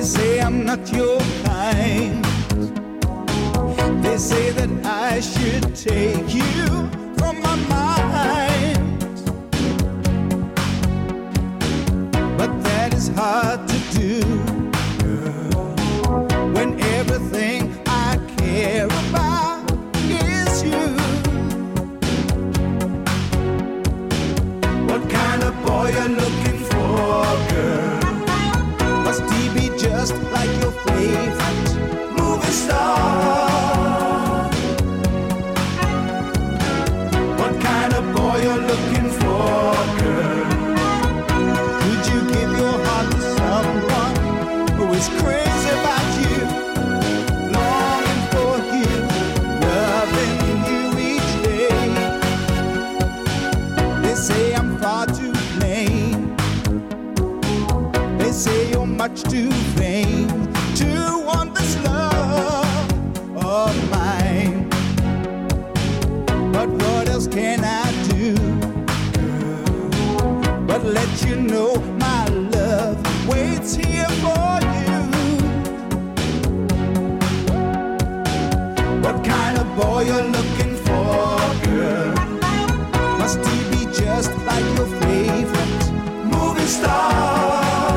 say I'm not your kind. They say that I should take you from my mind, but that is hard to do when everything I care about is you. What kind of boy you're looking for, girl? Must he be just like your favorite movie star? What kind of boy you're looking for, girl? Could you give your heart to someone who is crazy about you, longing for you, loving you each day? They say I'm far too plain. They say you're much too vain to want this love of mine. But what else can I do but let you know my love waits here for you? What kind of boy you're looking for, girl? Must he be just like your favorite movie star?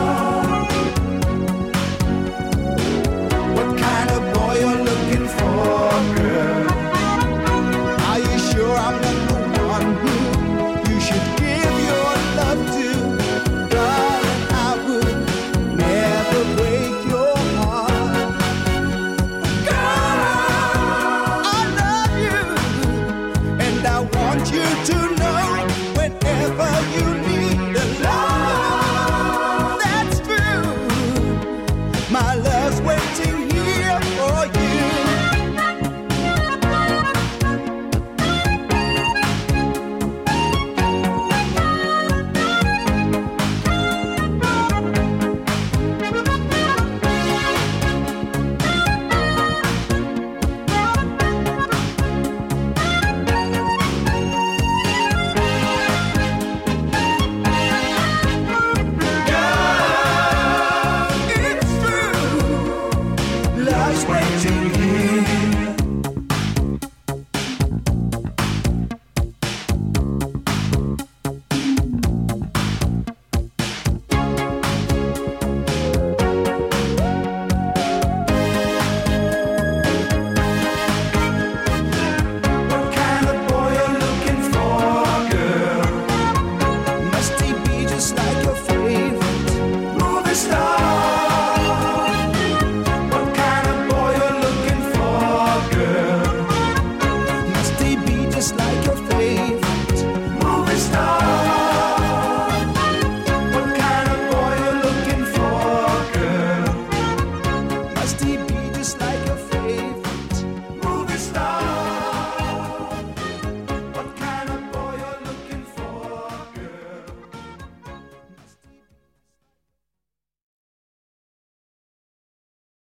What kind of boy you're looking for, girl? Are you sure I'm not the one who you should give your love to? Darling, I would never break your heart. Girl, I love you, and I want you to know whenever you need a love that's true, my love's waiting here for you. It's true, love's waiting here. What kind of boy you're looking for, girl? Must he be just like your favorite movie star? What kind of boy you're looking for, girl? Must he be just like your